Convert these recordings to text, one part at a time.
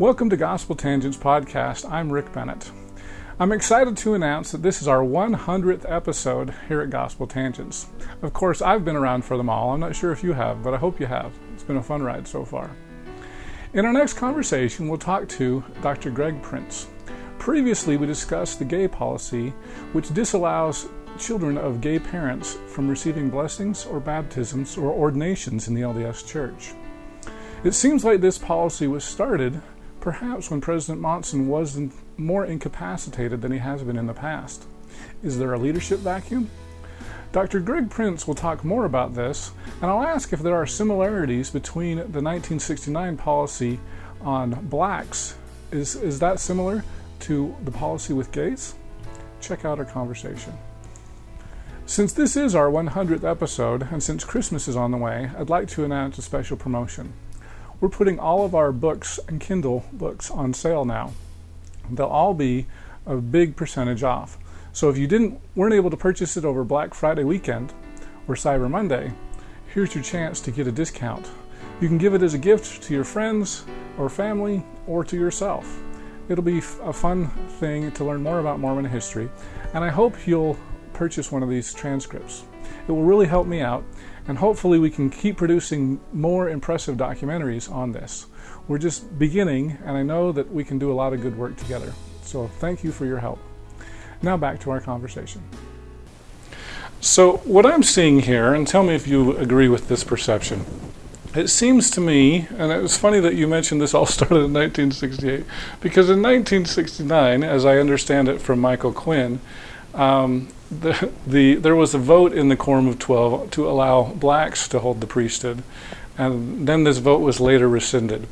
Welcome to Gospel Tangents Podcast. I'm Rick Bennett. I'm excited to announce that this is our 100th episode here at Gospel Tangents. Of course, I've been around for them all. I'm not sure if you have, but I hope you have. It's been a fun ride so far. In our next conversation, we'll talk to Dr. Greg Prince. Previously, we discussed the gay policy, which disallows children of gay parents from receiving blessings or baptisms or ordinations in the LDS Church. It seems like this policy was started perhaps when President Monson was more incapacitated than he has been in the past. Is there a leadership vacuum? Dr. Greg Prince will talk more about this, and I'll ask if there are similarities between the 1969 policy on blacks. Is that similar to the policy with gays? Check out our conversation. Since this is our 100th episode, and since Christmas is on the way, I'd like to announce a special promotion. We're putting all of our books and Kindle books on sale now. They'll all be a big percentage off. So if you weren't able to purchase it over Black Friday weekend or Cyber Monday, here's your chance to get a discount. You can give it as a gift to your friends or family or to yourself. It'll be a fun thing to learn more about Mormon history, and I hope you'll purchase one of these transcripts. It will really help me out, and hopefully we can keep producing more impressive documentaries on this. We're just beginning, and I know that we can do a lot of good work together. So thank you for your help. Now back to our conversation. So what I'm seeing here, and tell me if you agree with this perception, it seems to me, and it was funny that you mentioned this all started in 1968, because in 1969, as I understand it from Michael Quinn, there was a vote in the Quorum of 12 to allow blacks to hold the priesthood, and then this vote was later rescinded.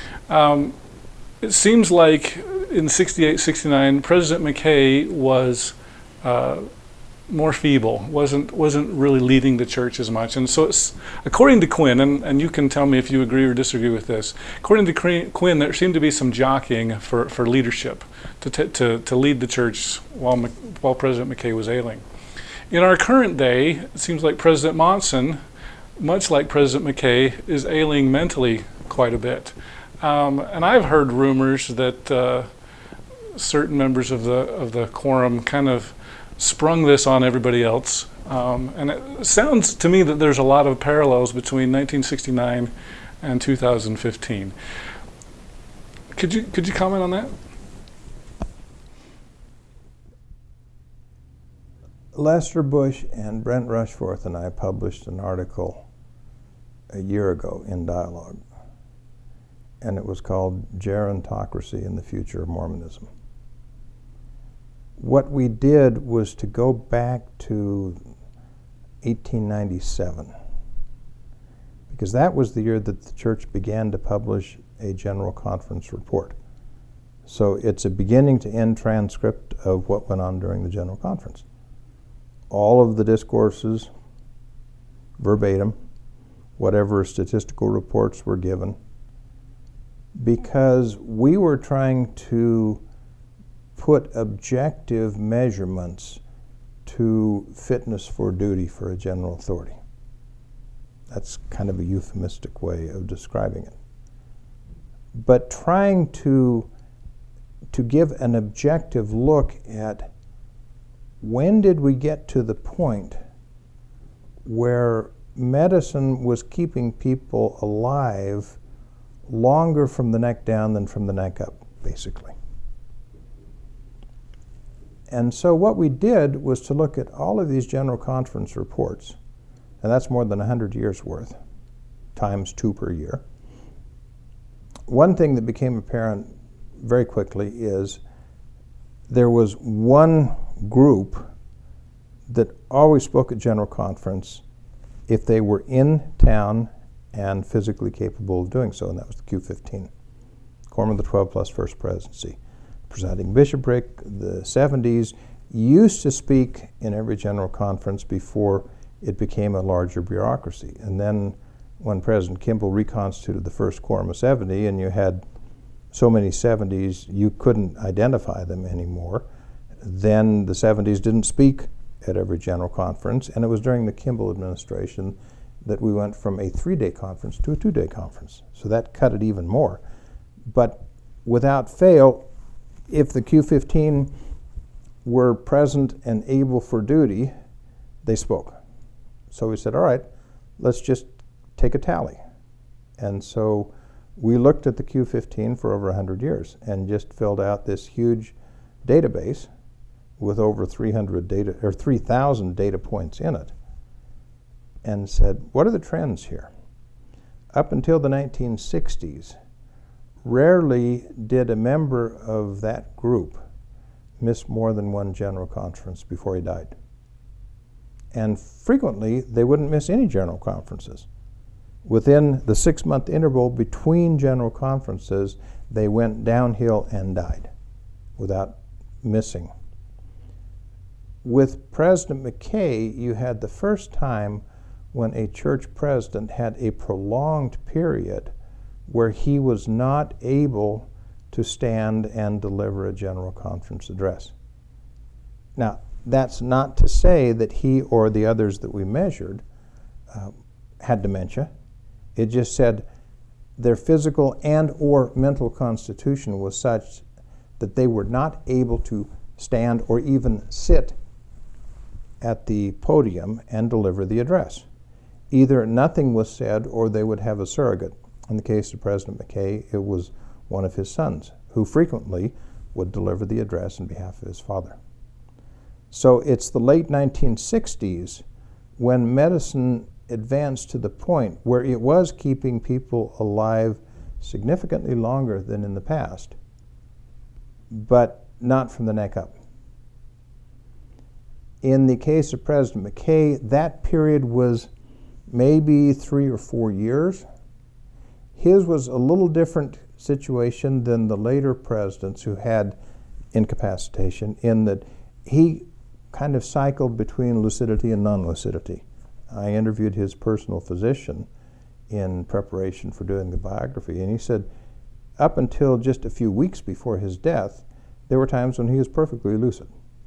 It seems like in 68, 69, President McKay was more feeble, wasn't really leading the church as much. And so it's, according to Quinn, and you can tell me if you agree or disagree with this, according to Quinn, there seemed to be some jockeying for leadership to lead the church while President McKay was ailing. In our current day, it seems like President Monson, much like President McKay, is ailing mentally quite a bit. And I've heard rumors that certain members of the quorum kind of sprung this on everybody else. And it sounds to me that there's a lot of parallels between 1969 and 2015. Could you comment on that? Lester Bush and Brent Rushforth and I published an article a year ago in Dialogue, and it was called Gerontocracy and the Future of Mormonism. What we did was to go back to 1897, because that was the year that the church began to publish a General Conference report. So it's a beginning to end transcript of what went on during the General Conference. All of the discourses, verbatim, whatever statistical reports were given, because we were trying to put objective measurements to fitness for duty for a general authority. That's kind of a euphemistic way of describing it. But trying to give an objective look at when did we get to the point where medicine was keeping people alive longer from the neck down than from the neck up, basically. And so what we did was to look at all of these General Conference reports, and that's more than 100 years worth, times 2 per year. One thing that became apparent very quickly is there was one group that always spoke at General Conference if they were in town and physically capable of doing so, and that was the Q15, Quorum of the 12 plus First Presidency. Presiding bishopric, the 70s, used to speak in every General Conference before it became a larger bureaucracy. And then when President Kimball reconstituted the first Quorum of 70, and you had so many 70s you couldn't identify them anymore, then the 70s didn't speak at every General Conference, and it was during the Kimball administration that we went from a 3-day conference to a 2-day conference. So that cut it even more. But without fail, if the Q-15 were present and able for duty, they spoke. So we said, all right, let's just take a tally. And so we looked at the Q-15 for over 100 years and just filled out this huge database with over 3,000 data points in it, and said, what are the trends here? Up until the 1960s, rarely did a member of that group miss more than one general conference before he died. And frequently, they wouldn't miss any general conferences. Within the 6-month interval between general conferences, they went downhill and died without missing. With President McKay, you had the first time when a church president had a prolonged period where he was not able to stand and deliver a general conference address. Now, that's not to say that he or the others that we measured had dementia. It just said their physical and or mental constitution was such that they were not able to stand or even sit at the podium and deliver the address. Either nothing was said or they would have a surrogate. In the case of President McKay, it was one of his sons who frequently would deliver the address on behalf of his father. So it's the late 1960s when medicine advanced to the point where it was keeping people alive significantly longer than in the past, but not from the neck up. In the case of President McKay, that period was maybe 3 or 4 years. His was a little different situation than the later presidents who had incapacitation, in that he kind of cycled between lucidity and non-lucidity. I interviewed his personal physician in preparation for doing the biography, and he said up until just a few weeks before his death, there were times when he was perfectly lucid.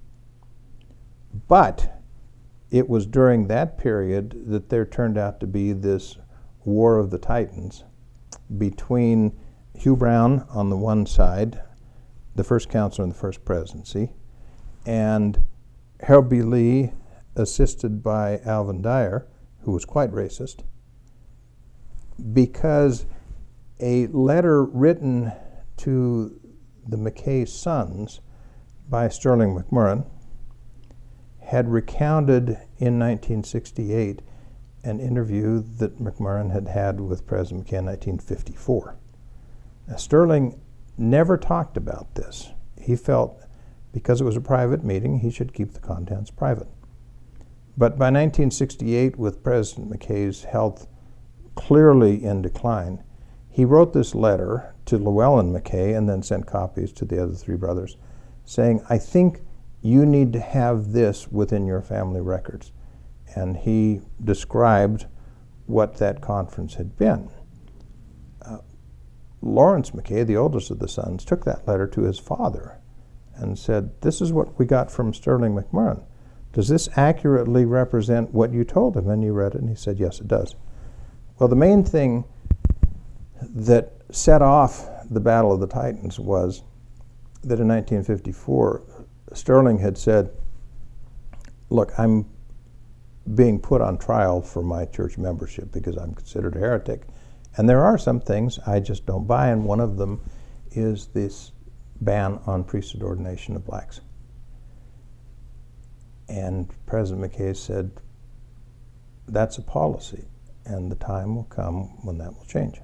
But it was during that period that there turned out to be this war of the titans between Hugh Brown on the one side, the first counselor in the first presidency, and Harold B. Lee, assisted by Alvin Dyer, who was quite racist, because a letter written to the McKay sons by Sterling McMurran had recounted in 1968 an interview that McMurran had had with President McKay in 1954. Now, Sterling never talked about this. He felt because it was a private meeting, he should keep the contents private. But by 1968, with President McKay's health clearly in decline, he wrote this letter to Llewellyn McKay and then sent copies to the other 3 brothers, saying, I think you need to have this within your family records. And he described what that conference had been. Lawrence McKay, the oldest of the sons, took that letter to his father and said, this is what we got from Sterling McMurran. Does this accurately represent what you told him? And he read it, and he said, yes, it does. Well, the main thing that set off the Battle of the Titans was that in 1954, Sterling had said, look, I'm being put on trial for my church membership because I'm considered a heretic. And there are some things I just don't buy, and one of them is this ban on priesthood ordination of blacks. And President McKay said, that's a policy, and the time will come when that will change.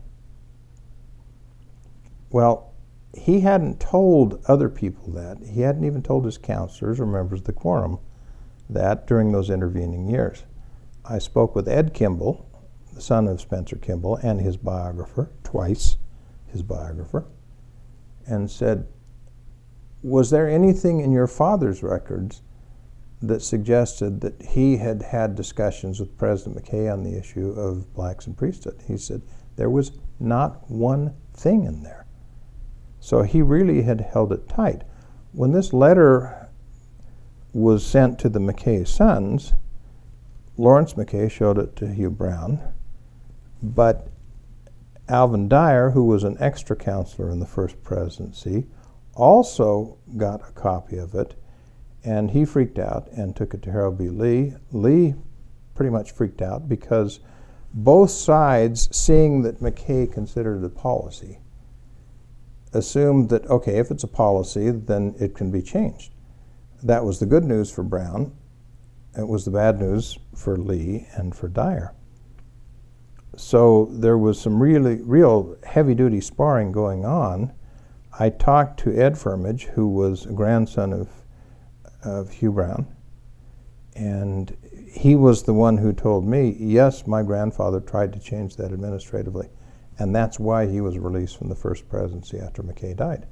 Well, he hadn't told other people that. He hadn't even told his counselors or members of the quorum that during those intervening years. I spoke with Ed Kimball, the son of Spencer Kimball, and his biographer, twice his biographer, and said, was there anything in your father's records that suggested that he had had discussions with President McKay on the issue of blacks and priesthood? He said, there was not one thing in there. So he really had held it tight. When this letter was sent to the McKay sons, Lawrence McKay showed it to Hugh Brown, but Alvin Dyer, who was an extra counselor in the first presidency, also got a copy of it, and he freaked out and took it to Harold B. Lee. Lee pretty much freaked out because both sides, seeing that McKay considered it a policy, assumed that, okay, if it's a policy, then it can be changed. That was the good news for Brown. It was the bad news for Lee and for Dyer. So there was some real heavy-duty sparring going on. I talked to Ed Firmage, who was a grandson of Hugh Brown, and he was the one who told me, yes, my grandfather tried to change that administratively, and that's why he was released from the first presidency after McKay died.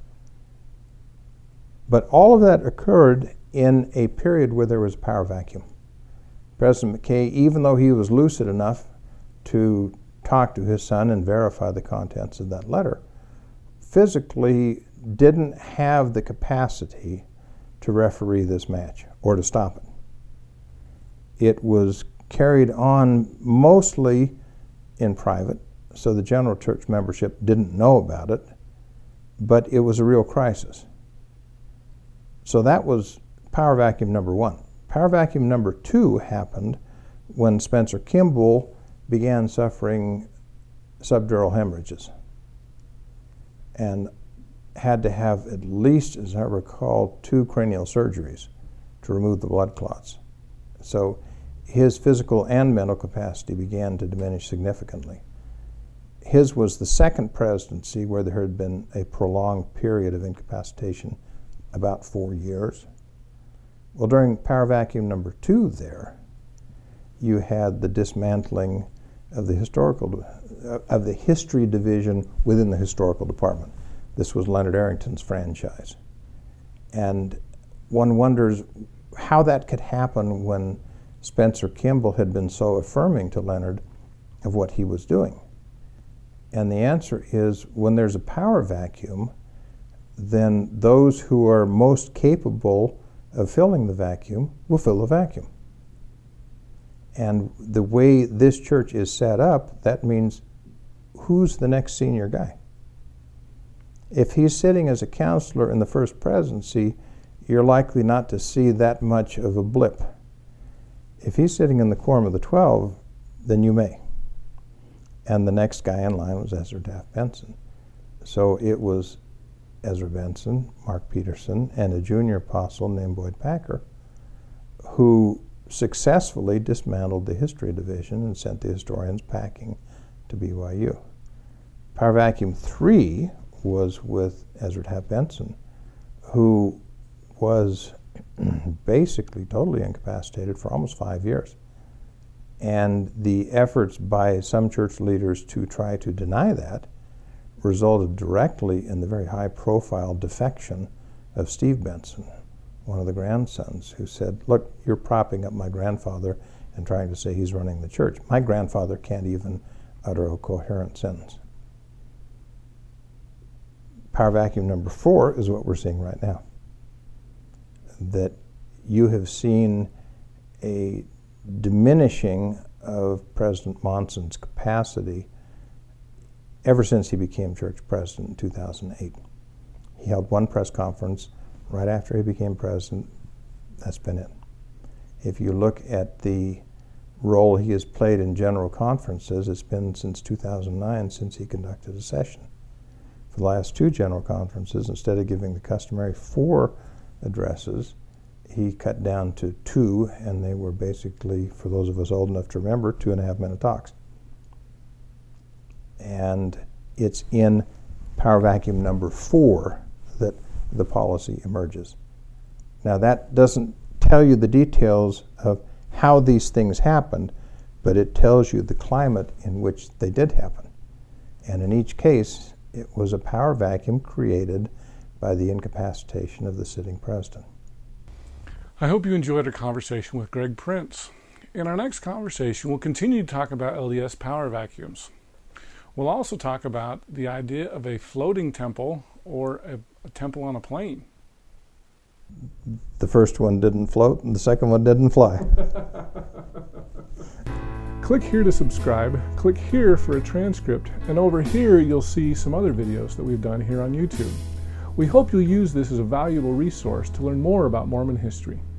But all of that occurred in a period where there was a power vacuum. President McKay, even though he was lucid enough to talk to his son and verify the contents of that letter, physically didn't have the capacity to referee this match or to stop it. It was carried on mostly in private, so the general church membership didn't know about it, but it was a real crisis. So that was power vacuum number one. Power vacuum number two happened when Spencer Kimball began suffering subdural hemorrhages and had to have at least, as I recall, 2 cranial surgeries to remove the blood clots. So his physical and mental capacity began to diminish significantly. His was the second presidency where there had been a prolonged period of incapacitation, about 4 years. Well, during power vacuum number 2 there, you had the dismantling of the history division within the historical department. This was Leonard Arrington's franchise. And one wonders how that could happen when Spencer Kimball had been so affirming to Leonard of what he was doing. And the answer is, when there's a power vacuum, then those who are most capable of filling the vacuum will fill the vacuum. And the way this church is set up, that means who's the next senior guy? If he's sitting as a counselor in the first presidency, you're likely not to see that much of a blip. If he's sitting in the Quorum of the 12, then you may. And the next guy in line was Ezra Taft Benson. So it was Ezra Benson, Mark Peterson, and a junior apostle named Boyd Packer, who successfully dismantled the history division and sent the historians packing to BYU. Power vacuum 3 was with Ezra Taft Benson, who was basically totally incapacitated for almost 5 years. And the efforts by some church leaders to try to deny that resulted directly in the very high-profile defection of Steve Benson, one of the grandsons, who said, look, you're propping up my grandfather and trying to say he's running the church. My grandfather can't even utter a coherent sentence. Power vacuum number 4 is what we're seeing right now. That you have seen a diminishing of President Monson's capacity ever since he became church president in 2008. He held one press conference right after he became president. That's been it. If you look at the role he has played in general conferences, it's been since 2009 since he conducted a session. For the last 2 general conferences, instead of giving the customary 4 addresses, he cut down to 2, and they were basically, for those of us old enough to remember, 2.5-minute talks. And it's in power vacuum number 4 that the policy emerges. Now, that doesn't tell you the details of how these things happened, but it tells you the climate in which they did happen. And in each case, it was a power vacuum created by the incapacitation of the sitting president. I hope you enjoyed our conversation with Greg Prince. In our next conversation, we'll continue to talk about LDS power vacuums. We'll also talk about the idea of a floating temple or a temple on a plane. The first one didn't float, and the second one didn't fly. Click here to subscribe, click here for a transcript, and over here you'll see some other videos that we've done here on YouTube. We hope you'll use this as a valuable resource to learn more about Mormon history.